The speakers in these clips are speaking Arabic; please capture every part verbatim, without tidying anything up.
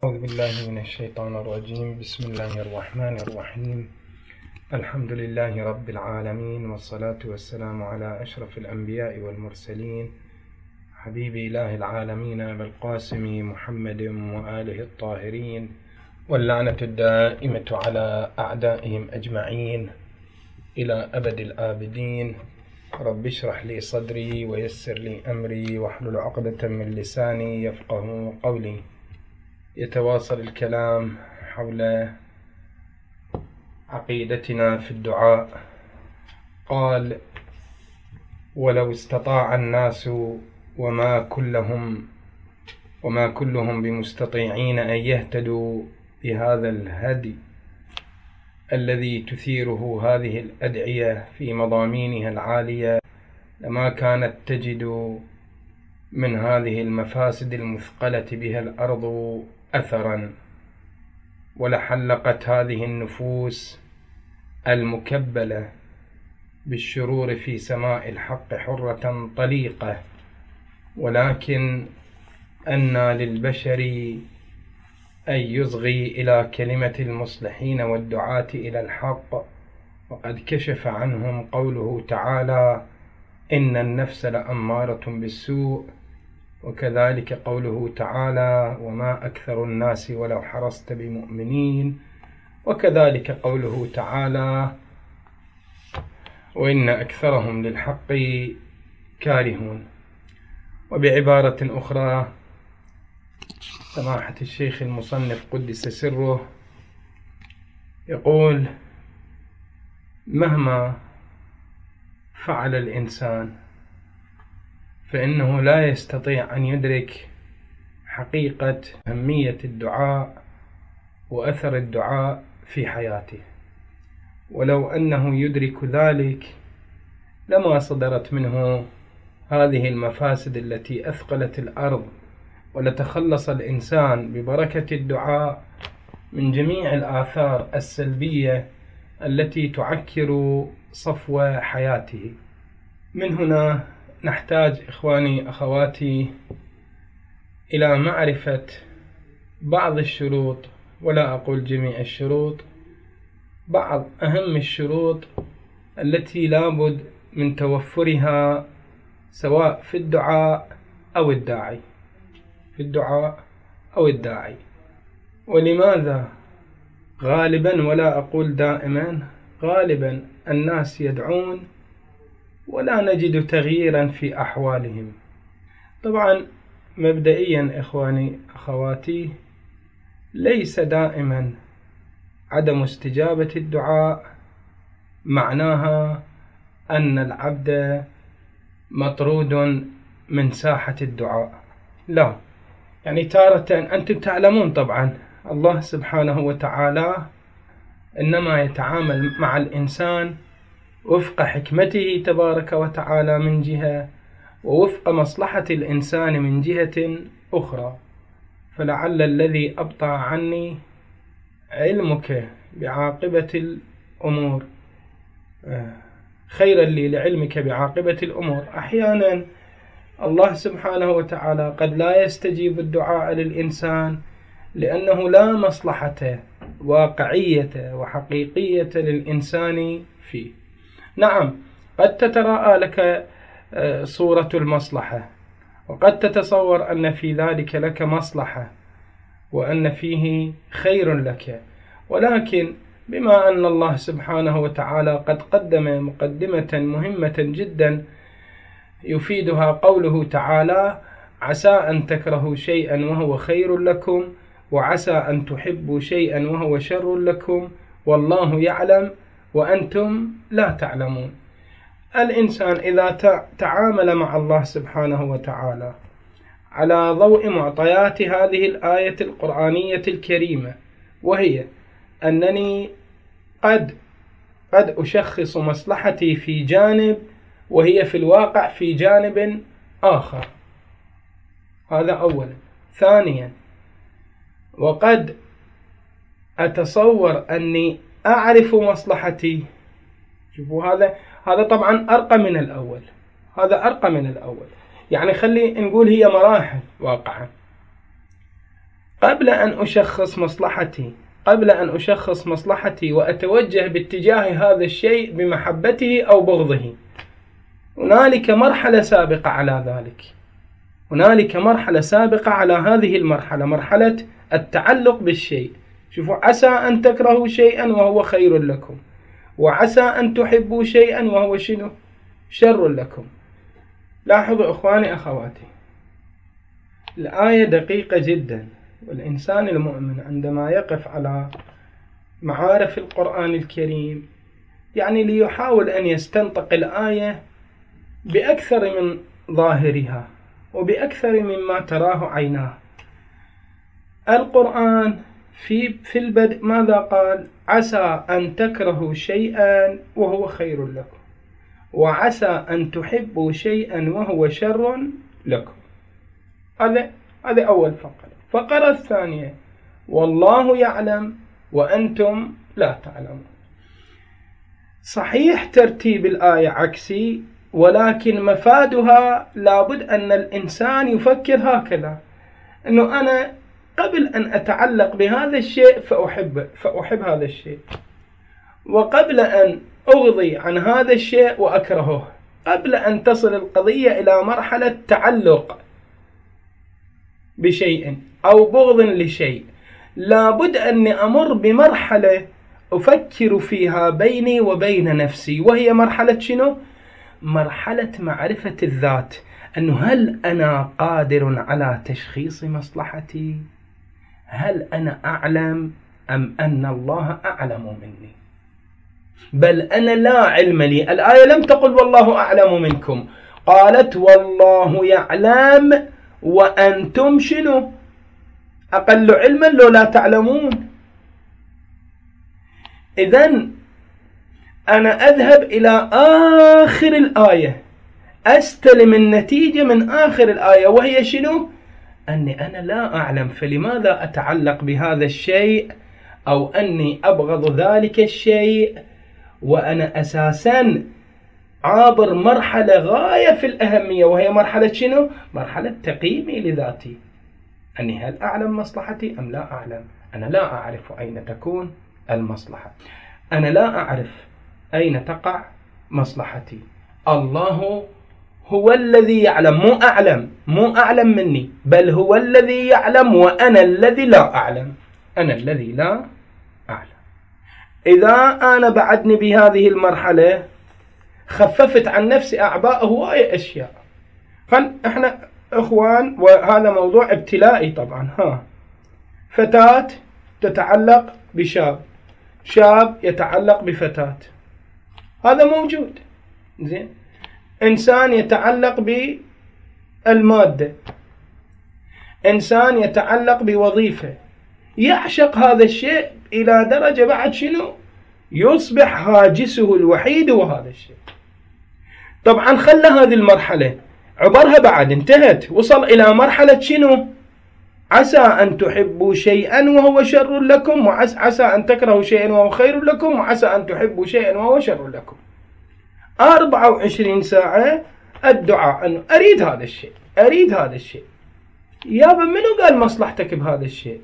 أعوذ بالله من الشيطان الرجيم. بسم الله الرحمن الرحيم. الحمد لله رب العالمين، والصلاة والسلام على أشرف الأنبياء والمرسلين، حبيب إله العالمين أبي القاسم محمد وآله الطاهرين، واللعنة الدائمة على أعدائهم أجمعين إلى أبد الآبدين. رب اشرح لي صدري ويسر لي أمري واحلل عقدة من لساني يفقه قولي. يتواصل الكلام حول عقيدتنا في الدعاء. قال: ولو استطاع الناس وما كلهم وما كلهم بمستطيعين أن يهتدوا بهذا الهدي الذي تثيره هذه الأدعية في مضامينها العالية، لما كانت تجد من هذه المفاسد المثقلة بها الأرض أثرا، ولحلقت هذه النفوس المكبلة بالشرور في سماء الحق حرة طليقة. ولكن أنى للبشر أن يصغي إلى كلمة المصلحين والدعاة إلى الحق، وقد كشف عنهم قوله تعالى: إن النفس لأمارة بالسوء، وكذلك قوله تعالى: وما أكثر الناس ولو حرصت بمؤمنين، وكذلك قوله تعالى: وإن أكثرهم للحق كارهون. وبعبارة أخرى، سماحة الشيخ المصنف قدس سره يقول: مهما فعل الإنسان فإنه لا يستطيع أن يدرك حقيقة أهمية الدعاء وأثر الدعاء في حياته، ولو أنه يدرك ذلك لما صدرت منه هذه المفاسد التي أثقلت الأرض، ولتخلص الإنسان ببركة الدعاء من جميع الآثار السلبية التي تعكر صفو حياته. من هنا نحتاج إخواني أخواتي إلى معرفة بعض الشروط، ولا أقول جميع الشروط، بعض أهم الشروط التي لابد من توفرها سواء في الدعاء أو الداعي في الدعاء أو الداعي. ولماذا غالبا، ولا أقول دائما، غالبا الناس يدعون ولا نجد تغييرا في أحوالهم؟ طبعا مبدئيا إخواني أخواتي، ليس دائما عدم استجابة الدعاء معناها أن العبد مطرود من ساحة الدعاء، لا. يعني تارة أنتم تعلمون طبعا الله سبحانه وتعالى إنما يتعامل مع الإنسان وفق حكمته تبارك وتعالى من جهة، ووفق مصلحة الإنسان من جهة أخرى. فلعل الذي أبطأ عني علمك بعاقبة الأمور خيرا لي لعلمك بعاقبة الأمور. أحيانا الله سبحانه وتعالى قد لا يستجيب الدعاء للإنسان لأنه لا مصلحة واقعية وحقيقية للإنسان فيه. نعم، قد تتراءى لك صورة المصلحة، وقد تتصور أن في ذلك لك مصلحة وأن فيه خير لك، ولكن بما أن الله سبحانه وتعالى قد قدم مقدمة مهمة جدا يفيدها قوله تعالى: عسى أن تكرهوا شيئا وهو خير لكم، وعسى أن تحبوا شيئا وهو شر لكم، والله يعلم وأنتم لا تعلمون. الإنسان إذا تعامل مع الله سبحانه وتعالى على ضوء معطيات هذه الآية القرآنية الكريمة، وهي أنني قد قد أشخص مصلحتي في جانب وهي في الواقع في جانب آخر، هذا أولا. ثانيا، وقد أتصور أني أعرف مصلحتي. شوفوا، هذا هذا طبعا أرقى من الأول، هذا أرقى من الأول. يعني خلي نقول هي مراحل واقعا. قبل أن أشخص مصلحتي قبل أن أشخص مصلحتي وأتوجه باتجاه هذا الشيء بمحبته أو بغضه، هنالك مرحلة سابقة على ذلك. هنالك مرحلة سابقة على هذه المرحلة، مرحلة التعلق بالشيء. شوفوا، عسى أن تكرهوا شيئا وهو خير لكم، وعسى أن تحبوا شيئا وهو شنو؟ شر لكم. لاحظوا إخواني أخواتي، الآية دقيقة جدا، والإنسان المؤمن عندما يقف على معارف القرآن الكريم يعني ليحاول أن يستنطق الآية بأكثر من ظاهرها وبأكثر مما تراه عيناه. القرآن في في البدء ماذا قال؟ عسى أن تكرهوا شيئا وهو خير لكم، وعسى أن تحبوا شيئا وهو شر لكم. هذا هذا أول فقرة. الفقرة الثانية: والله يعلم وأنتم لا تعلمون. صحيح ترتيب الآية عكسي، ولكن مفادها لابد أن الإنسان يفكر هكذا، أنه أنا قبل أن أتعلق بهذا الشيء فأحب فأحب هذا الشيء، وقبل أن أغضي عن هذا الشيء وأكرهه، قبل أن تصل القضية إلى مرحلة تعلق بشيء أو بغض لشيء، لابد أني أمر بمرحلة أفكر فيها بيني وبين نفسي، وهي مرحلة شنو؟ مرحلة معرفة الذات، أنه هل أنا قادر على تشخيص مصلحتي؟ هل أنا أعلم أم أن الله أعلم مني؟ بل أنا لا علم لي. الآية لم تقل والله أعلم منكم، قالت والله يعلم وأنتم شنو؟ أقل علما لو لا تعلمون. إذن أنا أذهب إلى آخر الآية، أستلم النتيجة من آخر الآية، وهي شنو؟ أني أنا لا أعلم، فلماذا أتعلق بهذا الشيء، أو أني أبغض ذلك الشيء، وأنا أساسا عابر مرحلة غاية في الأهمية، وهي مرحلة شنو؟ مرحلة تقييمي لذاتي، أني هل أعلم مصلحتي أم لا أعلم؟ أنا لا أعرف أين تكون المصلحة، أنا لا أعرف أين تقع مصلحتي. الله هو الذي يعلم، مو أعلم مو أعلم مني، بل هو الذي يعلم وأنا الذي لا أعلم، أنا الذي لا أعلم. إذا أنا بعدني بهذه المرحلة خففت عن نفسي أعباء هواية أشياء. فإحنا إخوان، وهذا موضوع ابتلائي طبعا. ها، فتاة تتعلق بشاب، شاب يتعلق بفتاة، هذا موجود. زين، إنسان يتعلق بالمادة، إنسان يتعلق بوظيفة، يعشق هذا الشيء إلى درجة بعد شنو؟ يصبح هاجسه الوحيد وهذا الشيء. طبعا خلى هذه المرحلة، عبرها بعد انتهت، وصل إلى مرحلة شنو؟ عسى أن تحبوا شيئا وهو شر لكم، وعسى أن تكرهوا شيئا وهو خير لكم، وعسى أن تحبوا شيئا وهو شر لكم. أربعة وعشرين ساعة الدعاء أنه أريد هذا الشيء، أريد هذا الشيء. يابا منو قال مصلحتك بهذا الشيء؟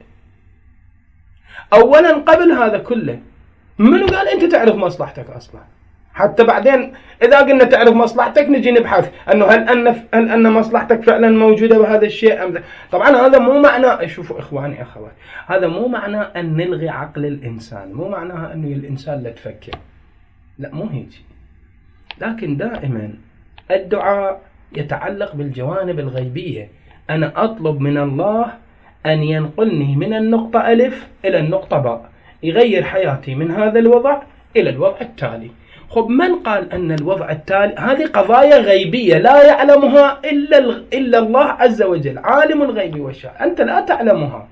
أولا قبل هذا كله منو قال أنت تعرف مصلحتك أصلا؟ حتى بعدين إذا قلنا تعرف مصلحتك نجي نبحث أنه هل أن هل أن مصلحتك فعلا موجودة بهذا الشيء أم لا؟ طبعا هذا مو معنى، شوفوا إخواني أخوات، هذا مو معنى أن نلغي عقل الإنسان، مو معناها أنه الإنسان لا تفكر، لا مو هيك. لكن دائما الدعاء يتعلق بالجوانب الغيبية. أنا أطلب من الله أن ينقلني من النقطة ألف إلى النقطة باء، يغير حياتي من هذا الوضع إلى الوضع التالي. خب من قال أن الوضع التالي؟ هذه قضايا غيبية لا يعلمها إلا إلا الله عز وجل، عالم الغيب والشهادة، أنت لا تعلمها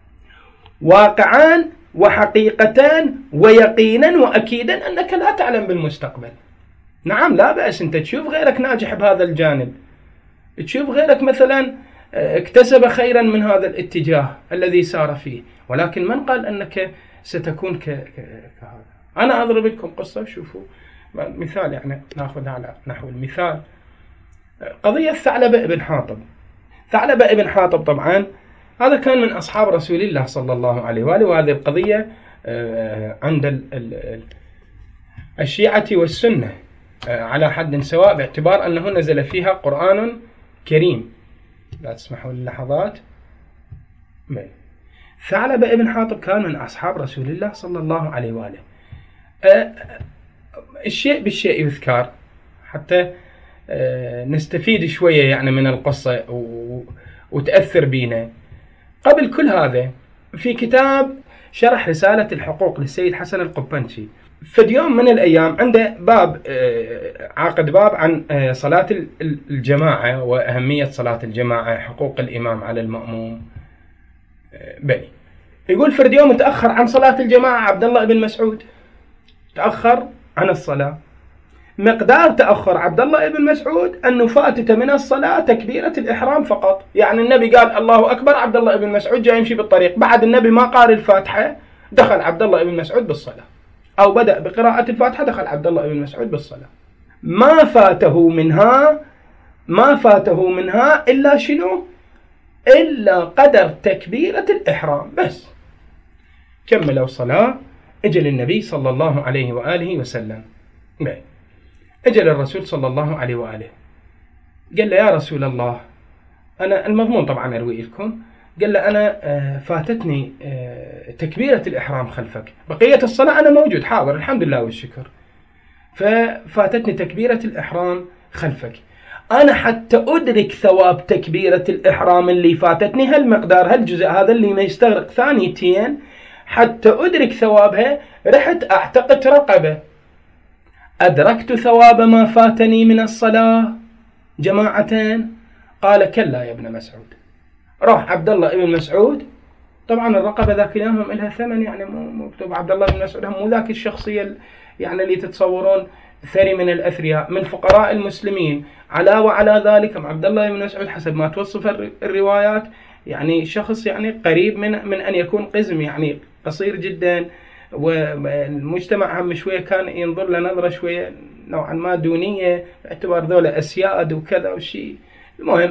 واقعا وحقيقة ويقينا وأكيدا أنك لا تعلم بالمستقبل. نعم لا بأس، أنت تشوف غيرك ناجح بهذا الجانب، تشوف غيرك مثلا اكتسب خيرا من هذا الاتجاه الذي سار فيه، ولكن من قال أنك ستكون كهذا؟ أنا أضرب لكم قصة، شوفوا مثال، يعني نأخذ على نحو المثال قضية ثعلبة ابن حاطب. ثعلبة ابن حاطب طبعا هذا كان من أصحاب رسول الله صلى الله عليه وآله. وهذه القضية عند الشيعة والسنة على حد سواء، باعتبار أنه نزل فيها قرآن كريم. لا تسمحوا للحظات. ثعلبة ابن حاطب كان من أصحاب رسول الله صلى الله عليه وآله. الشيء بالشيء يذكر حتى نستفيد شوية يعني من القصة وتأثر بينا. قبل كل هذا في كتاب شرح رسالة الحقوق للسيد حسن القبنشي، في يوم من الأيام عنده باب، عقد باب عن صلاة الجماعة وأهمية صلاة الجماعة، حقوق الإمام على المأموم. بني يقول فرد يوم تأخر عن صلاة الجماعة عبد الله بن مسعود، تأخر عن الصلاة. مقدار تأخر عبد الله بن مسعود أنه فاتته من الصلاة تكبيرة الإحرام فقط. يعني النبي قال الله أكبر، عبد الله بن مسعود جاي يمشي بالطريق، بعد النبي ما قال الفاتحة دخل عبد الله بن مسعود بالصلاة، أو بدأ بقراءة الفاتحة دخل عبد الله بن مسعود بالصلاة. ما فاته منها ما فاته منها إلا شنو؟ إلا قدر تكبيرة الإحرام بس. كملوا صلاة، أجل النبي صلى الله عليه وآله وسلم. أجل الرسول صلى الله عليه وآله، قال له يا رسول الله، أنا المضمون طبعا أروي لكم، قال له أنا فاتتني تكبيرة الإحرام خلفك، بقية الصلاة أنا موجود حاضر الحمد لله والشكر، ففاتتني تكبيرة الإحرام خلفك. أنا حتى أدرك ثواب تكبيرة الإحرام اللي فاتتني هالمقدار، هالجزء هذا اللي ما يستغرق ثانيتين، حتى أدرك ثوابها رحت أعتقد رقبة. أدركت ثواب ما فاتني من الصلاة جماعة؟ قال كلا يا ابن مسعود. راح عبد الله ابن مسعود، طبعا الرقبة ذاك اليوم لها ثمن، يعني مكتوب عبد الله بن مسعود، مو ذاك الشخصية يعني اللي تتصورون ثري من الأثرياء، من فقراء المسلمين. علاوة على ذلك عبد الله بن مسعود حسب ما توصف الروايات يعني شخص يعني قريب من من أن يكون قزم، يعني قصير جدا، والمجتمع هم شوية كان ينظر له نظرة شوية نوعا ما دونية باعتبار ذولا أسياد وكذا وشيء. المهم،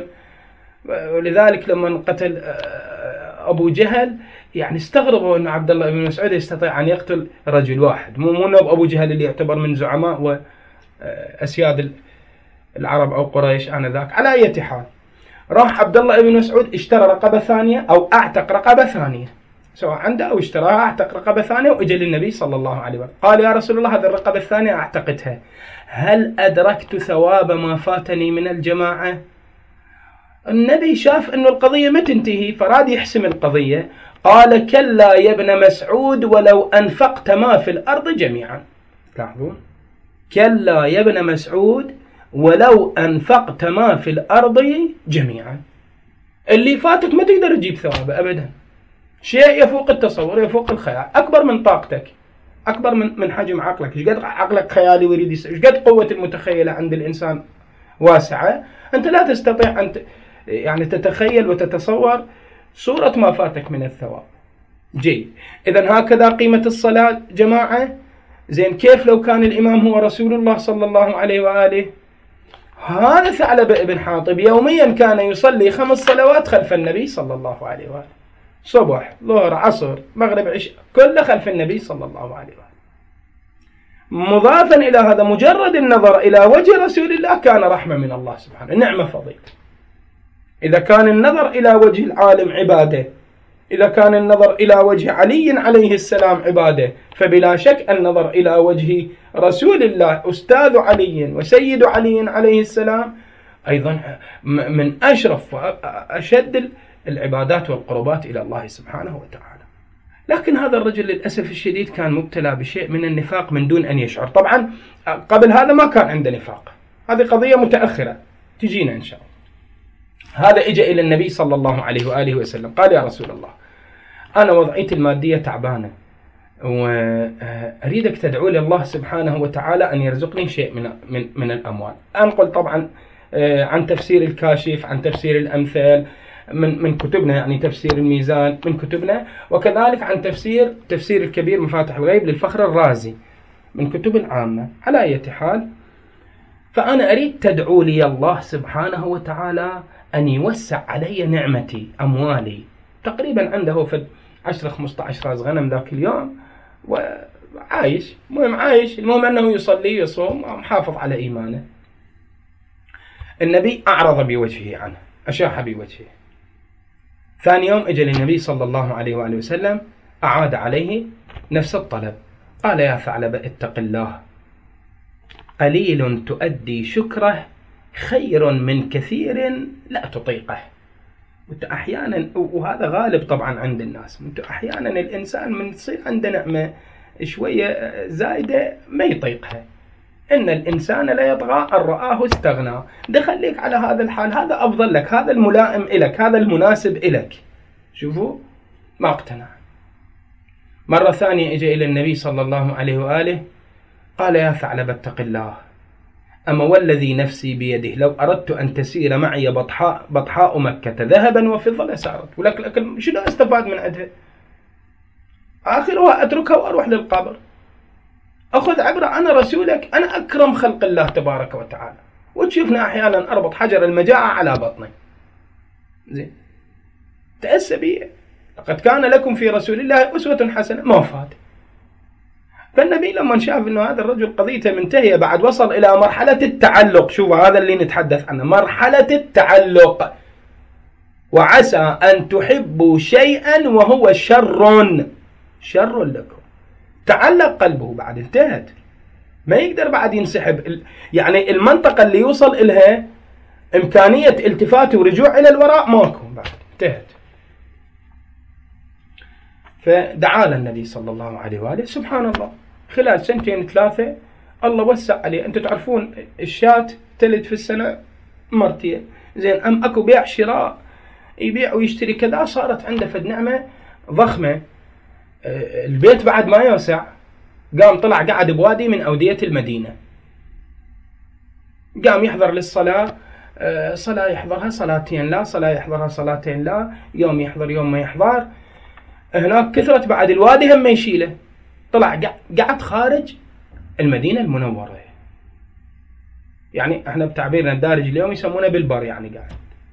ولذلك لما قتل أبو جهل يعني استغربوا أن عبد الله بن مسعود يستطيع أن يقتل رجل واحد، مو مو أبو جهل اللي يعتبر من زعماء وأسياد العرب أو قريش آنذاك. على أي حال، راح عبد الله بن مسعود اشترى رقبة ثانية أو أعتق رقبة ثانية، سواء عنده أو اشتراها، أعتق رقبة ثانية وإجى للنبي صلى الله عليه وسلم قال يا رسول الله هذه الرقبة الثانية أعتقتها، هل أدركت ثواب ما فاتني من الجماعة؟ النبي شاف أن القضية ما تنتهي فراد يحسم القضية، قال كلا يا ابن مسعود ولو أنفقت ما في الأرض جميعا. لاحظون، كلا يا ابن مسعود ولو أنفقت ما في الأرض جميعا. اللي فاتك ما تقدر تجيب ثوابه أبدا، شيء يفوق التصور، يفوق الخيال، أكبر من طاقتك، أكبر من من حجم عقلك. إيش قد عقلك خيالي ويريد يسوي، إيش قد قوة المتخيلة عند الإنسان واسعة، أنت لا تستطيع أن يعني تتخيل وتتصور صورة ما فاتك من الثواب. جيد، إذن هكذا قيمة الصلاة جماعة. زين، كيف لو كان الإمام هو رسول الله صلى الله عليه وآله؟ هذا ثعلبة ابن حاطب يوميا كان يصلي خمس صلوات خلف النبي صلى الله عليه وآله، صبح ظهر عصر مغرب عشاء، كله خلف النبي صلى الله عليه وآله. مضافا إلى هذا، مجرد النظر إلى وجه رسول الله كان رحمة من الله سبحانه، نعمة فضيلة. إذا كان النظر إلى وجه العالم عبادة، إذا كان النظر إلى وجه علي عليه السلام عبادة، فبلا شك النظر إلى وجه رسول الله أستاذ علي وسيد علي عليه السلام أيضا من أشرف وأشد العبادات والقربات إلى الله سبحانه وتعالى. لكن هذا الرجل للأسف الشديد كان مبتلى بشيء من النفاق من دون أن يشعر. طبعا قبل هذا ما كان عنده نفاق، هذه قضية متأخرة تجينا إن شاء الله. هذا إجا إلى النبي صلى الله عليه وآله وسلم قال يا رسول الله، أنا وضعيتي المادية تعبانة وأريدك تدعو لي الله سبحانه وتعالى أن يرزقني شيء من من من الأموال. أنقل طبعا عن تفسير الكاشف، عن تفسير الأمثال من من كتبنا، يعني تفسير الميزان من كتبنا، وكذلك عن تفسير تفسير الكبير مفاتح الغيب للفخر الرازي من كتب العامة. على أي حال، فأنا أريد تدعو لي الله سبحانه وتعالى أن يوسع علي نعمتي، أموالي. تقريبا عنده في عشرة خمسة عشر راس غنم ذاك اليوم وعايش. المهم عايش، المهم أنه يصلي يصوم ومحافظ على إيمانه. النبي أعرض بوجهه عنه، أشاح بوجهه. ثاني يوم أجل النبي صلى الله عليه وآله وسلم أعاد عليه نفس الطلب. قال يا ثعلبة اتق الله، قليل تؤدي شكره خير من كثير لا تطيقه. وانت أحيانا، وهذا غالب طبعا عند الناس، انت أحيانا الإنسان من تصير عنده نعمة شوية زايدة ما يطيقها. إن الإنسان لا يطغى أن رآه استغنى. دخليك على هذا الحال، هذا أفضل لك، هذا الملائم إلك، هذا المناسب إلك. شوفوا ما اقتنع. مرة ثانية اجى إلى النبي صلى الله عليه وآله قال يا ثعلبة اتق الله، أما والذي نفسي بيده لو أردت أن تسير معي بطحاء, بطحاء مكة ذهبا وفضة لسارت، ولكن لكن شنو استفاد من عندها؟ آخرها أتركها وأروح للقبر. أخذ عبرة، أنا رسولك، أنا أكرم خلق الله تبارك وتعالى. وتشوفنا أحيانا أربط حجر المجاعة على بطني. زين، تأسى بي، لقد كان لكم في رسول الله أسوة حسنة، ما فات. فالنبي لما شاف أنه هذا الرجل قضيته منتهية، بعد وصل إلى مرحلة التعلق. شوف هذا اللي نتحدث عنه، مرحلة التعلق. وعسى أن تحبوا شيئا وهو شر شر لكم. تعلق قلبه، بعد انتهت، ما يقدر بعد ينسحب. يعني المنطقة اللي يوصل إلها إمكانية التفات ورجوع إلى الوراء ماكو، بعد انتهت. فدعا النبي صلى الله عليه وآله. سبحان الله، خلال سنتين ثلاثة الله وسع عليه. أنتم تعرفون الشاة تلد في السنة مرتين. زين، أم أكو بيع شراء، يبيع ويشتري كذا، صارت عنده فد نعمة ضخمة. البيت بعد ما يوسع، قام طلع قعد بوادي من أودية المدينة، قام يحضر للصلاة، صلاة يحضرها صلاتين لا، صلاة يحضرها صلاتين لا، يوم يحضر يوم ما يحضر. هناك كثرت بعد الوادي هم يشيله. طلع قعد خارج المدينة المنورة، يعني احنا بتعبيرنا الدارج اليوم يسمونه بالبر، يعني قاعد.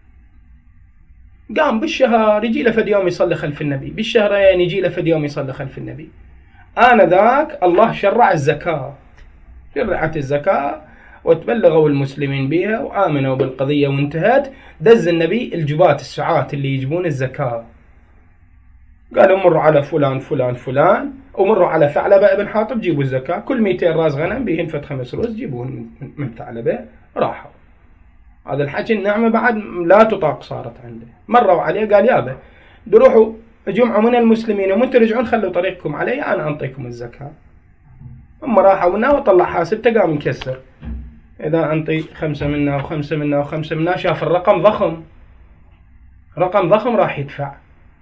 قام بالشهر يجي له فد يوم يصلي خلف النبي، بالشهرين يجي له فد يوم يصلي خلف النبي. آنذاك الله شرع الزكاة، شرعت الزكاة وتبلغوا المسلمين بها وآمنوا بالقضية وانتهت. دز النبي الجبات السعات اللي يجبون الزكاة، قالوا مروا على فلان فلان فلان، ومروا على ثعلبة ابن حاطب جيبوا الزكاة، كل مئتين راس غنم بيهن فد خمس روس جيبوهن من ثعلبة. راحوا. هذا الحكي النعمة بعد لا تطاق صارت عنده. مروا عليه قال يابا دروحوا جمعوا من المسلمين ومن ترجعون خلوا طريقكم علي، أنا أنطيكم الزكاة. هم راحوا منا وطلع حاسبته قام مكسر، إذا أنطي خمسة منا وخمسة منا وخمسة منا، شاف الرقم ضخم، رقم ضخم راح يدفع.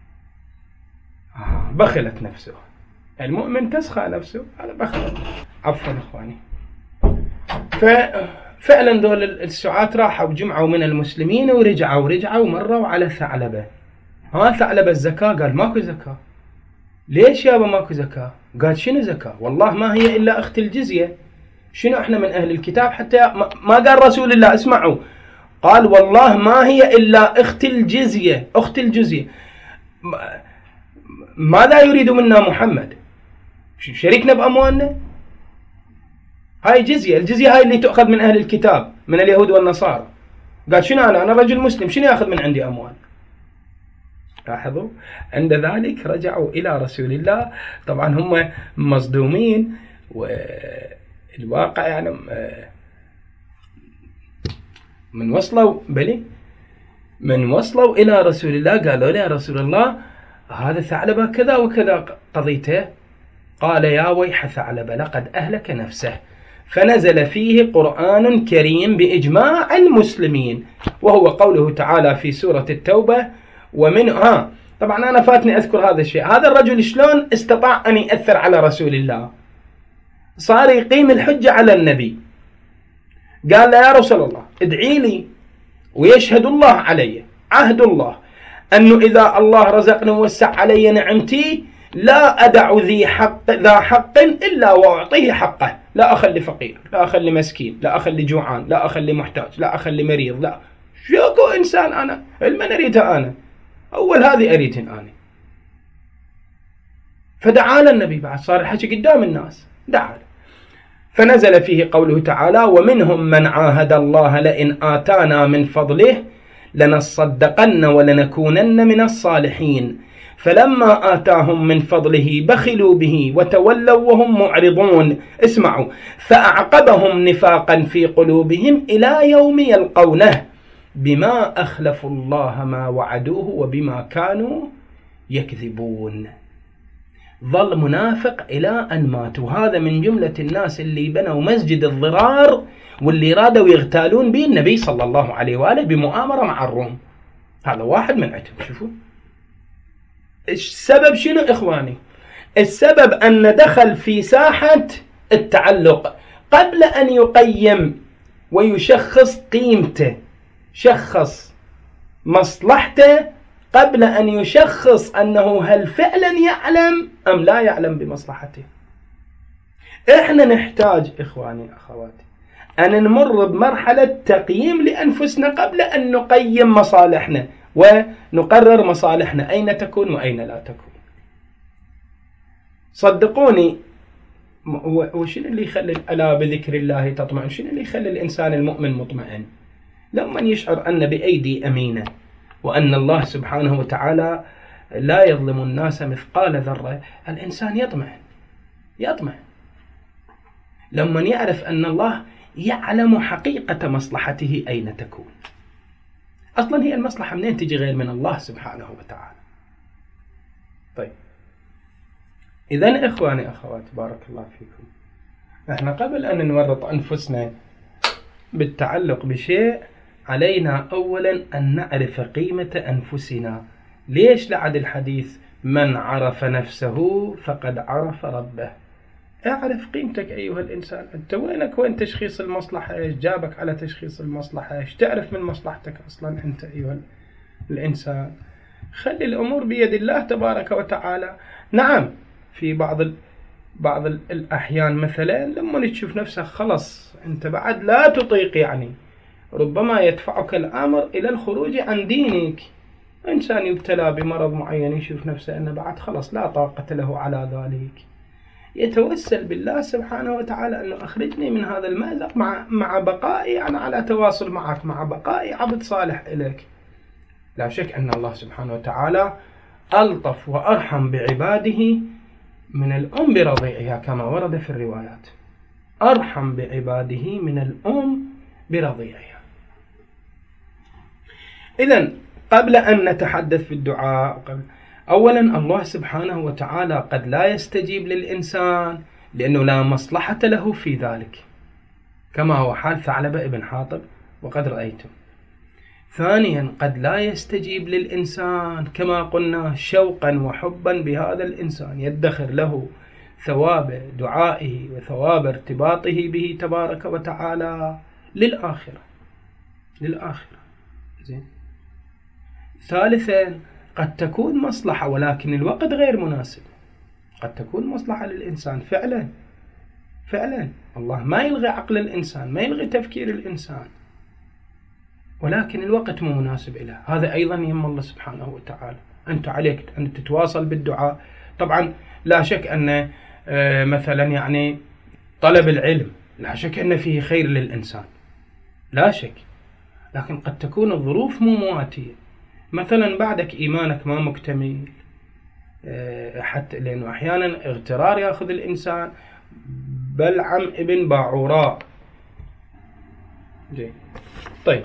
بخلت نفسه. المؤمن تسخى نفسه، هذا بخلت. عفوا إخواني. ففعلا ذول السعات راحوا وجمعوا من المسلمين ورجعوا ورجعوا مروا على ثعلبة. ها ثعلبة الزكاة؟ قال ماكو زكاة. ليش يابا ماكو زكاة؟ قال شنو زكاة؟ والله ما هي إلا أخت الجزية. شنو احنا من أهل الكتاب؟ حتى ما قال رسول الله، اسمعوا، قال والله ما هي إلا أخت الجزية. أخت الجزية ماذا يريد منا محمد؟ شريكنا بأموالنا؟ هاي جزية، الجزية هاي اللي تأخذ من أهل الكتاب من اليهود والنصارى. قال شنو أنا أنا رجل مسلم، شنو يأخذ من عندي أموال؟ لاحظوا، عند ذلك رجعوا إلى رسول الله. طبعا هم مصدومين، والواقع يعني من وصلوا بلي من وصلوا إلى رسول الله قالوا له يا رسول الله هذا ثعلبة كذا وكذا قضيته. قال يا ويح ثعلبة لقد أهلك نفسه، فنزل فيه قرآن كريم بإجماع المسلمين، وهو قوله تعالى في سورة التوبة ومن ها طبعا أنا فاتني أذكر هذا الشيء. هذا الرجل شلون استطاع أن يأثر على رسول الله؟ صار يقيم الحجة على النبي. قال له يا رسول الله ادعي لي ويشهد الله علي، عهد الله أنه إذا الله رزقني ووسع علي نعمتي لا أدع ذي حق ذا حق إلا وأعطيه حقه، لا أخلي فقير، لا أخلي مسكين، لا أخلي جوعان، لا أخلي محتاج، لا أخلي مريض، لا شوكو إنسان أنا المن أريدها أنا أول هذه أريدهن أنا. فدعا النبي بعد صار الحكي قدام الناس، دعا. فنزل فيه قوله تعالى: ومنهم من عاهد الله لئن آتانا من فضله لنصدقن ولنكونن من الصالحين فلما آتاهم من فضله بخلوا به وتولوا وهم معرضون. اسمعوا: فأعقبهم نفاقا في قلوبهم إلى يوم يلقونه بما أخلفوا الله ما وعدوه وبما كانوا يكذبون. ظل منافق إلى أن ماتوا. هذا من جملة الناس اللي بنوا مسجد الضرار واللي رادوا يغتالون به النبي صلى الله عليه وآله بمؤامرة مع الروم. هذا واحد من عتب. شوفوا السبب شنو إخواني؟ السبب أن دخل في ساحة التعلق قبل أن يقيم ويشخص قيمته، شخص مصلحته قبل أن يشخص أنه هل فعلا يعلم أم لا يعلم بمصلحته. إحنا نحتاج إخواني أخواتي أن نمر بمرحلة تقييم لأنفسنا قبل أن نقيم مصالحنا ونقرر مصالحنا أين تكون وأين لا تكون. صدقوني، وشنو اللي يخلي ألا بذكر الله تطمئن؟ شنو اللي يخلي الإنسان المؤمن مطمئن؟ لما يشعر أن بأيدي أمينة وأن الله سبحانه وتعالى لا يظلم الناس مثقال ذرة، الإنسان يطمئن يطمئن. لما يعرف أن الله يعلم حقيقة مصلحته أين تكون. أصلا هي المصلحة منين تجي غير من الله سبحانه وتعالى. طيب إذن إخواني أخواتي بارك الله فيكم، إحنا قبل أن نورط أنفسنا بالتعلق بشيء علينا أولا أن نعرف قيمة أنفسنا. ليش لعد الحديث من عرف نفسه فقد عرف ربه؟ اعرف قيمتك أيها الإنسان. أنت وينك وين تشخيص المصلحة؟ إيش جابك على تشخيص المصلحة؟ إيش تعرف من مصلحتك أصلا أنت أيها الإنسان؟ خلي الأمور بيد الله تبارك وتعالى. نعم في بعض ال... بعض الأحيان مثلا لما تشوف نفسك خلص أنت بعد لا تطيق، يعني ربما يدفعك الأمر إلى الخروج عن دينك. إنسان يبتلى بمرض معين يشوف نفسه أنه بعد خلص لا طاقة له على ذلك، يتوسل بالله سبحانه وتعالى أنه أخرجني من هذا المأزق مع مع بقائي أنا على تواصل معك، مع بقائي عبد صالح إليك. لا شك أن الله سبحانه وتعالى ألطف وأرحم بعباده من الأم برضيعها كما ورد في الروايات. أرحم بعباده من الأم برضيعها. إذن قبل أن نتحدث في الدعاء، قبل أولا الله سبحانه وتعالى قد لا يستجيب للإنسان لأنه لا مصلحة له في ذلك كما هو حال ثعلبة ابن حاطب وقد رأيتم. ثانيا قد لا يستجيب للإنسان كما قلنا شوقا وحبا بهذا الإنسان، يدخر له ثواب دعائه وثواب ارتباطه به تبارك وتعالى للآخرة للآخرة زين. ثالثا قد تكون مصلحة ولكن الوقت غير مناسب. قد تكون مصلحة للإنسان فعلا فعلا، الله ما يلغي عقل الإنسان، ما يلغي تفكير الإنسان، ولكن الوقت مو مناسب له. هذا أيضا يهم الله سبحانه وتعالى. أنت عليك أن تتواصل بالدعاء. طبعا لا شك أن مثلا يعني طلب العلم لا شك أن فيه خير للإنسان لا شك، لكن قد تكون الظروف مو مواتية. مثلا بعدك إيمانك ما مكتمل، حتى لأنه أحيانا اغترار يأخذ الإنسان. بلعم ابن باعوراء جي. طيب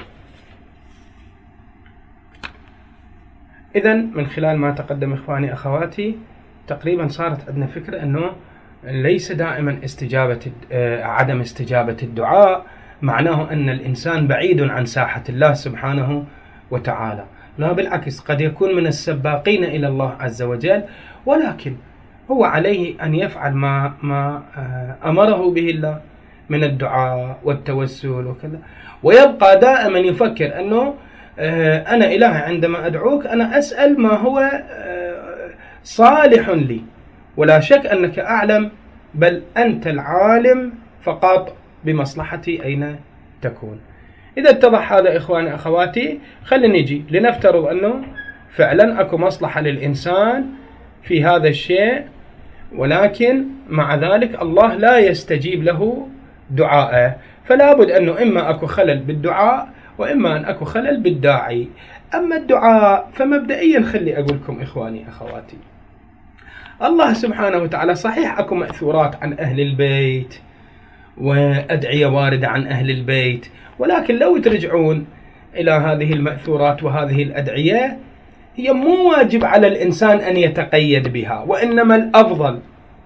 إذن من خلال ما تقدم إخواني أخواتي تقريبا صارت عندنا فكرة أنه ليس دائما استجابة عدم استجابة الدعاء معناه أن الإنسان بعيد عن ساحة الله سبحانه وتعالى. لا بالعكس، قد يكون من السباقين إلى الله عز وجل، ولكن هو عليه أن يفعل ما, ما أمره به الله من الدعاء والتوسل وكذا، ويبقى دائما يفكر أنه أنا إله عندما أدعوك أنا أسأل ما هو صالح لي، ولا شك أنك أعلم، بل أنت العالم فقط بمصلحتي أين تكون. إذا اتضح هذا إخواني أخواتي، خلينا نجي لنفترض أنه فعلا أكو مصلحة للإنسان في هذا الشيء، ولكن مع ذلك الله لا يستجيب له دعاءه، فلا بد أنه إما أكو خلل بالدعاء وإما أن أكو خلل بالداعي. أما الدعاء فمبدئيا خلي أقولكم إخواني أخواتي، الله سبحانه وتعالى صحيح أكو مأثورات عن أهل البيت وأدعية واردة عن أهل البيت، ولكن لو ترجعون إلى هذه المأثورات وهذه الأدعية هي مو واجب على الإنسان أن يتقيد بها، وإنما الأفضل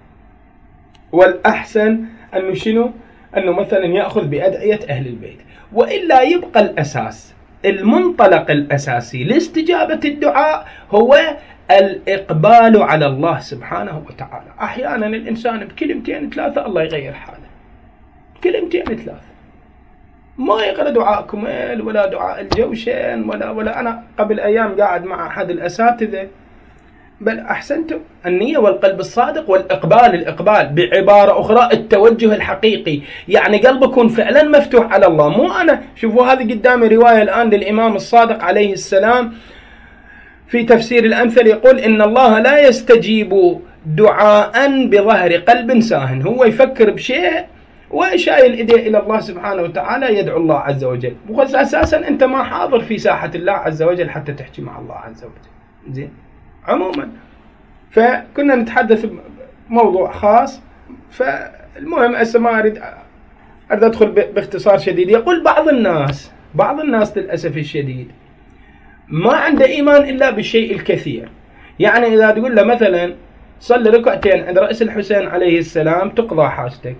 والأحسن أنه شنو؟ أنه مثلا يأخذ بأدعية أهل البيت، وإلا يبقى الأساس المنطلق الأساسي لاستجابة الدعاء هو الإقبال على الله سبحانه وتعالى. أحيانا الإنسان بكلمتين ثلاثة الله يغير حاله، كلمتين ثلاثة، ما يقرأ دعاء كميل ولا دعاء الجوشن ولا ولا أنا قبل أيام قاعد مع أحد الأساتذة، بل أحسنتم النية والقلب الصادق والإقبال، الإقبال بعبارة أخرى التوجه الحقيقي، يعني قلبكم فعلا مفتوح على الله. مو أنا شوفوا هذه قدامي رواية الآن للإمام الصادق عليه السلام في تفسير الأمثل، يقول إن الله لا يستجيب دعاء بظهر قلب ساهن، هو يفكر بشيء وشايل إيديه إلى الله سبحانه وتعالى يدعو الله عز وجل، وخص أساسا أنت ما حاضر في ساحة الله عز وجل حتى تحكي مع الله عز وجل. زين، عموما فكنا نتحدث بموضوع خاص، فالمهم أسا ما أريد أريد أدخل باختصار شديد. يقول بعض الناس بعض الناس للأسف الشديد ما عنده إيمان إلا بالشيء الكثير، يعني إذا تقول له مثلا صلي ركعتين عند رأس الحسين عليه السلام تقضى حاجتك،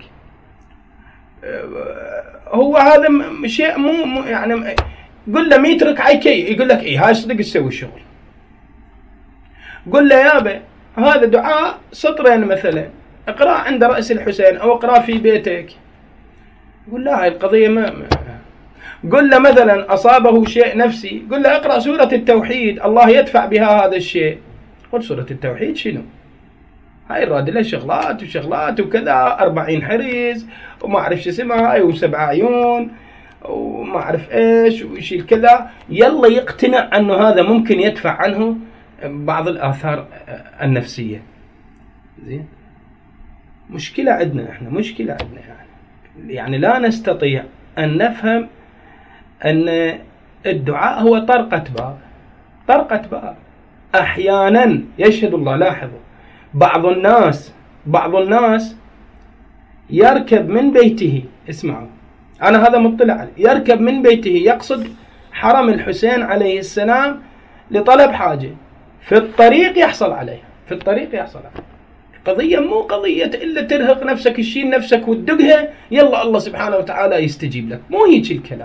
هو هذا شيء مو يعني قل له مية ركعة كي يقول لك إيه هاي صدق تسوي الشغل. قل له يابا هذا دعاء سطرين مثلا اقرأ عند رأس الحسين أو اقرأ في بيتك، قل له هاي القضية ما, ما. قل له مثلا أصابه شيء نفسي، قل له اقرأ سورة التوحيد الله يدفع بها هذا الشيء. قل سورة التوحيد شنو؟ هاي الراد له شغلات وشغلات وكذا، أربعين حريز وما أعرف شو اسمها هاي وسبع عيون وما أعرف إيش ويشيل كذا، يلا يقتنع أنه هذا ممكن يدفع عنه بعض الآثار النفسية. زين، مشكلة عندنا إحنا، مشكلة عندنا يعني يعني لا نستطيع أن نفهم أن الدعاء هو طرقة باب، طرقة باب. أحيانا يشهد الله، لاحظوا بعض الناس بعض الناس يركب من بيته، اسمعوا أنا هذا مطلع عليه، يركب من بيته يقصد حرم الحسين عليه السلام لطلب حاجة، في الطريق يحصل عليها، في الطريق يحصل عليها. قضية مو قضية إلا ترهق نفسك تشيل نفسك وتدقها يلا الله سبحانه وتعالى يستجيب لك، مو هيك الكلام.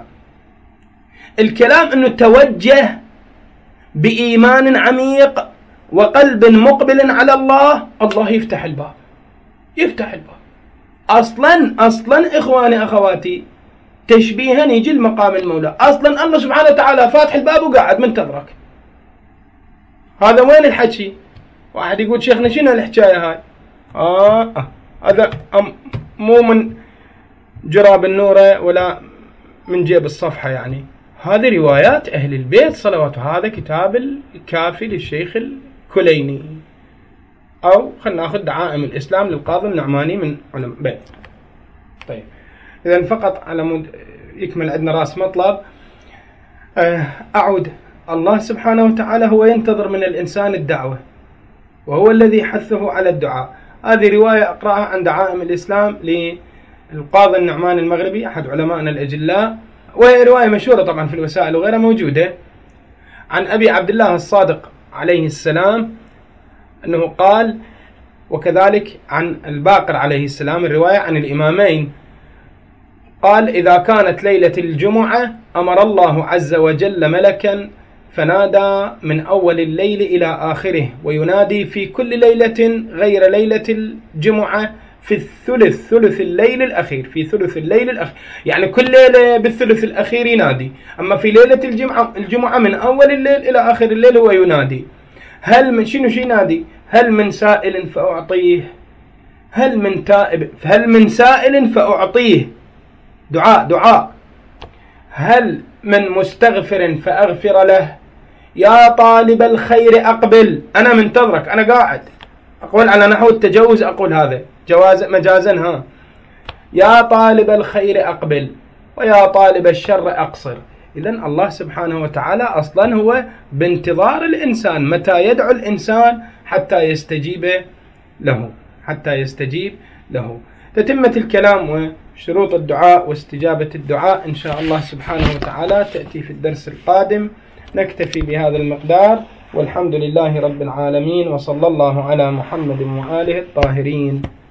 الكلام أنه توجه بإيمان عميق وقلب مقبل على الله، الله يفتح الباب، يفتح الباب. أصلا أصلا إخواني أخواتي تشبيها يجي المقام المولى، أصلا الله سبحانه وتعالى فاتح الباب وقاعد منتظرك. هذا وين الحكي؟ واحد يقول شيخنا شنو الحكاية هاي؟ آه, آه هذا مو من جراب النورة ولا من جيب الصفحة، يعني هذه روايات أهل البيت صلوات، هذا كتاب الكافي للشيخ الكليني، أو خلنا ناخذ دعائم الإسلام للقاضي النعماني من علم بيت. طيب إذن فقط على مود يكمل عندنا راس مطلب، أعود الله سبحانه وتعالى هو ينتظر من الإنسان الدعوة، وهو الذي حثه على الدعاء. هذه رواية أقرأها عن دعائم الإسلام للقاضي النعمان المغربي أحد علمائنا الأجلاء، وهي رواية مشهورة طبعا في الوسائل وغيرها موجودة، عن أبي عبد الله الصادق عليه السلام أنه قال، وكذلك عن الباقر عليه السلام الرواية عن الإمامين قال: إذا كانت ليلة الجمعة أمر الله عز وجل ملكا فنادى من أول الليل إلى آخره، وينادي في كل ليلة غير ليلة الجمعة في الثلث ثلث الليل الأخير، في ثلث الليل الأخير، يعني كل ليلة بالثلث الأخير ينادي، أما في ليلة الجمعة الجمعة من أول الليل إلى آخر الليل هو ينادي. هل من شنو شي ينادي؟ هل من سائل فأعطيه، هل من تائب، هل من سائل فأعطيه، دعاء دعاء، هل من مستغفر فأغفر له، يا طالب الخير أقبل، أنا منتظرك، أنا قاعد أقول على نحو التجوز، أقول هذا جواز مجازا. ها، يا طالب الخير أقبل ويا طالب الشر أقصر. إذن الله سبحانه وتعالى أصلا هو بانتظار الإنسان متى يدعو الإنسان حتى يستجيب له، حتى يستجيب له. تتمة الكلام وشروط الدعاء واستجابة الدعاء إن شاء الله سبحانه وتعالى تأتي في الدرس القادم. نكتفي بهذا المقدار، والحمد لله رب العالمين، وصلى الله على محمد وآله الطاهرين.